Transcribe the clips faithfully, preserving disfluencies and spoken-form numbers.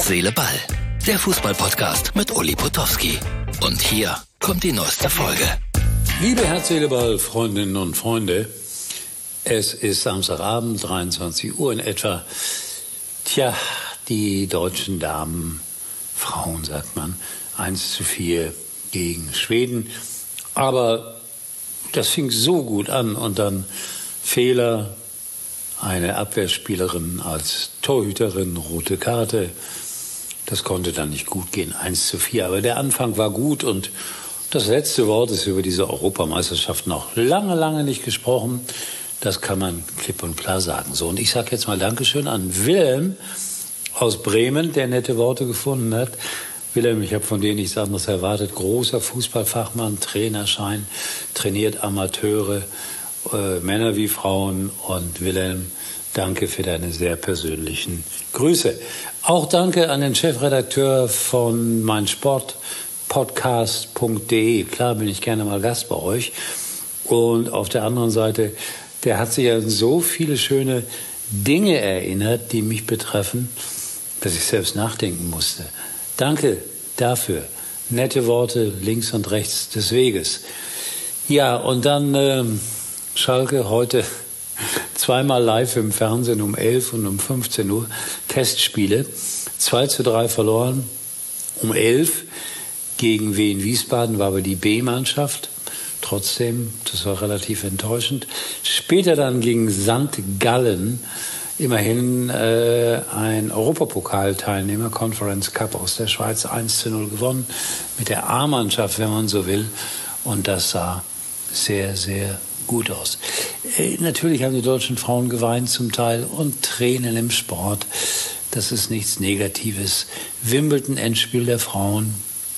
Herz, Seele, Ball. Der Fußball-Podcast mit Uli Potowski. Und hier kommt die neueste Folge. Liebe Herz, Seele, Ball, Freundinnen und Freunde, es ist Samstagabend, dreiundzwanzig Uhr in etwa. Tja, die deutschen Damen, Frauen sagt man, eins zu vier gegen Schweden. Aber das fing so gut an und dann Fehler, eine Abwehrspielerin als Torhüterin, rote Karte. Das konnte dann nicht gut gehen, eins zu vier. Aber der Anfang war gut und das letzte Wort ist über diese Europameisterschaft noch lange, lange nicht gesprochen. Das kann man klipp und klar sagen. So, und ich sage jetzt mal Dankeschön an Wilhelm aus Bremen, der nette Worte gefunden hat. Wilhelm, ich habe von dir nichts anderes erwartet. Großer Fußballfachmann, Trainerschein, trainiert Amateure, äh, Männer wie Frauen. Und Wilhelm, danke für deine sehr persönlichen Grüße. Auch danke an den Chefredakteur von meinsportpodcast punkt de. Klar bin ich gerne mal Gast bei euch. Und auf der anderen Seite, der hat sich an so viele schöne Dinge erinnert, die mich betreffen, dass ich selbst nachdenken musste. Danke dafür. Nette Worte links und rechts des Weges. Ja, und dann äh, Schalke heute zweimal live im Fernsehen um elf und um fünfzehn Uhr. Testspiele. zwei zu drei verloren. Um elf gegen Wien Wiesbaden war aber die B-Mannschaft. Trotzdem, das war relativ enttäuschend. Später dann gegen Sankt Gallen. Immerhin äh, ein Europapokalteilnehmer, Conference Cup aus der Schweiz, eins zu null gewonnen. Mit der A-Mannschaft, wenn man so will. Und das sah sehr, sehr gut aus. Äh, natürlich haben die deutschen Frauen geweint zum Teil und Tränen im Sport. Das ist nichts Negatives. Wimbledon-Endspiel der Frauen.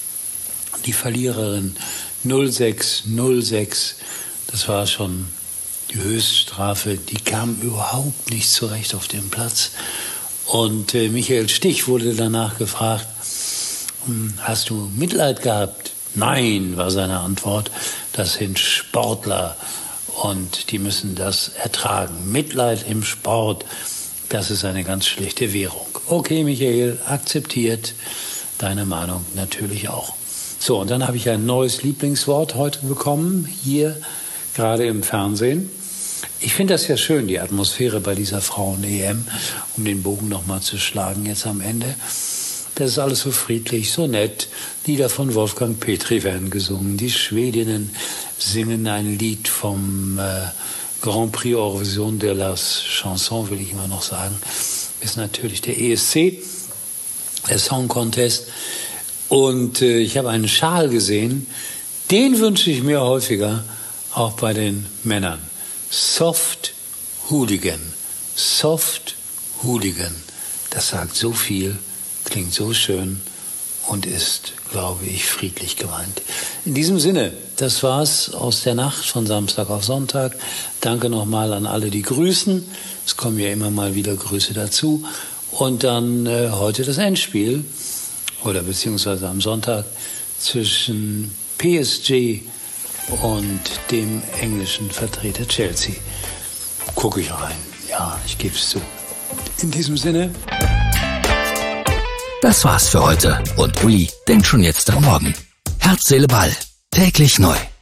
Die Verliererin null sechs, null sechs. Das war schon die Höchststrafe. Die kam überhaupt nicht zurecht auf dem Platz. Und äh, Michael Stich wurde danach gefragt, hast du Mitleid gehabt? Nein, war seine Antwort. Das sind Sportler und die müssen das ertragen. Mitleid im Sport, das ist eine ganz schlechte Währung. Okay, Michael, akzeptiert. Deine Meinung natürlich auch. So, und dann habe ich ein neues Lieblingswort heute bekommen, hier gerade im Fernsehen. Ich finde das ja schön, die Atmosphäre bei dieser Frauen-E M, um den Bogen nochmal zu schlagen jetzt am Ende. Das ist alles so friedlich, so nett. Lieder von Wolfgang Petri werden gesungen. Die Schwedinnen singen ein Lied vom äh, Grand Prix Eurovision de las Chansons, will ich immer noch sagen. Ist natürlich der E S C, der Song Contest. Und äh, ich habe einen Schal gesehen, den wünsche ich mir häufiger, auch bei den Männern. Soft Hooligan, Soft Hooligan, das sagt so viel, klingt so schön und ist, glaube ich, friedlich gemeint. In diesem Sinne, das war's aus der Nacht von Samstag auf Sonntag. Danke nochmal an alle, die grüßen. Es kommen ja immer mal wieder Grüße dazu. Und dann äh, heute das Endspiel, oder beziehungsweise am Sonntag, zwischen P S G und dem englischen Vertreter Chelsea. Gucke ich rein. Ja, ich gebe es zu. In diesem Sinne. Das war's für heute. Und Uli denkt schon jetzt am Morgen. Herz, Seele, Ball. Täglich neu.